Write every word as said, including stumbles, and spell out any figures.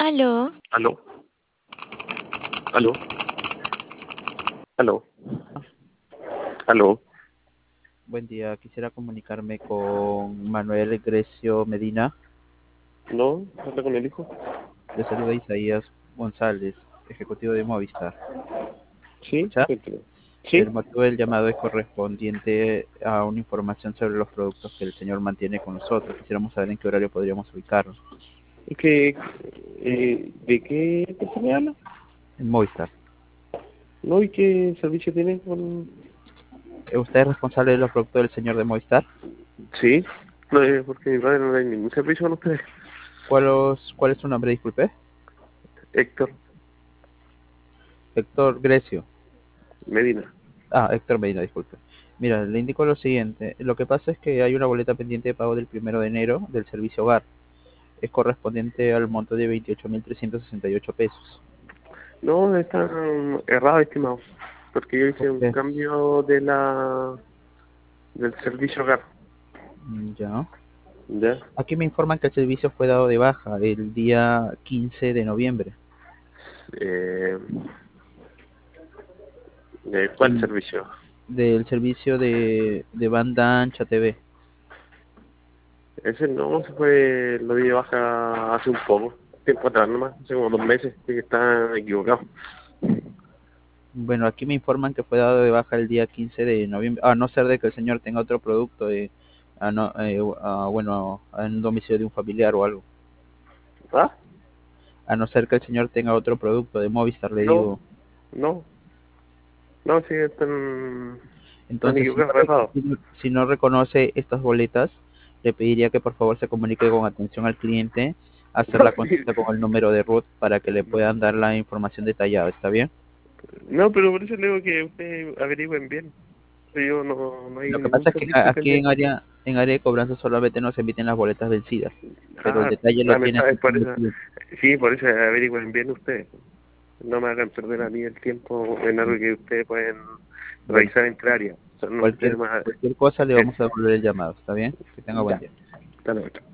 Aló, Aló, aló, aló, aló. Buen día, quisiera comunicarme con Manuel Grecio Medina. ¿No? ¿Habla con el hijo? Le saluda Isaías González, ejecutivo de Movistar. Sí, ¿Escucha? cuénteme. El Sí, motivo del llamado es correspondiente a una información sobre los productos que el señor mantiene con nosotros. Quisiéramos saber en qué horario podríamos ubicarnos. es que, eh, ¿de qué compañía habla? En Movistar. ¿No? ¿Y qué servicio tiene con...? ¿Usted es responsable de los productos del señor de Movistar? Sí, no, eh, porque mi padre no hay ningún servicio con ustedes. ¿Cuál, os- cuál es su nombre, disculpe? Héctor Héctor Grecio. Medina. Ah, Héctor Medina, disculpe. Mira, le indico lo siguiente. Lo que pasa es que hay una boleta pendiente de pago del primero de enero del servicio hogar. Es correspondiente al monto de veintiocho mil trescientos sesenta y ocho pesos. No, está um, errado, estimado, porque yo hice un Ok. cambio de la del servicio hogar. Mm, Ya. ¿Ya? Aquí me informan que el servicio fue dado de baja el día quince de noviembre. Eh, ¿de cuál El, servicio? del servicio de, de banda ancha T V. Ese no, se fue, lo di de baja hace un poco, tiempo atrás nomás, hace como dos meses, así que está equivocado. Bueno, aquí me informan que fue dado de baja el día quince de noviembre, a no ser de que el señor tenga otro producto, de, a no, eh, a, bueno, en un domicilio de un familiar o algo. ¿Ah? A no ser que el señor tenga otro producto de Movistar, le No, digo. no, no, sí, están, están Entonces, si no, equivocados, re- errados. si no si no reconoce estas boletas, le pediría que por favor se comunique con atención al cliente, hacer la Sí. consulta con el número de root para que le puedan dar la información detallada, ¿está bien? No, pero por eso le digo que ustedes averigüen bien. Yo no, no hay Lo que ningún pasa es que a- servicio aquí en pendiente. área en área de cobranza solamente nos emiten las boletas vencidas, pero el Ah, detalle lo ah, me tiene sabes atención por del eso. cliente. Sí, por eso averigüen bien ustedes. No me hagan perder a mí el tiempo en algo que ustedes pueden Bueno, revisar entre áreas. O sea, no cualquier quiero más. cualquier cosa le Eh, vamos a devolver el llamado, ¿está bien? Que tenga buen ya, día. hasta luego.